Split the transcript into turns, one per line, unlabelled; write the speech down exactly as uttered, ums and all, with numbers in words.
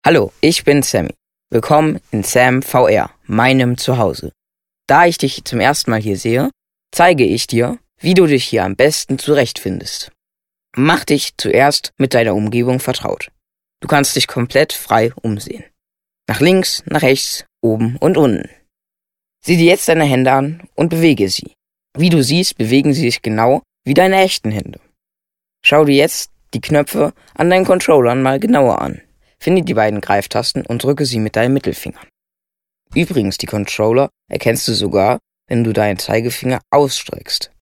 Hallo, ich bin Sammy. Willkommen in Sam V R, meinem Zuhause. Da ich dich zum ersten Mal hier sehe, zeige ich dir, wie du dich hier am besten zurechtfindest. Mach dich zuerst mit deiner Umgebung vertraut. Du kannst dich komplett frei umsehen. Nach links, nach rechts, oben und unten. Sieh dir jetzt deine Hände an und bewege sie. Wie du siehst, bewegen sie sich genau wie deine echten Hände. Schau dir jetzt die Knöpfe an deinen Controllern mal genauer an. Finde die beiden Greiftasten und drücke sie mit deinem Mittelfinger. Übrigens, die Controller erkennst du sogar, wenn du deinen Zeigefinger ausstreckst.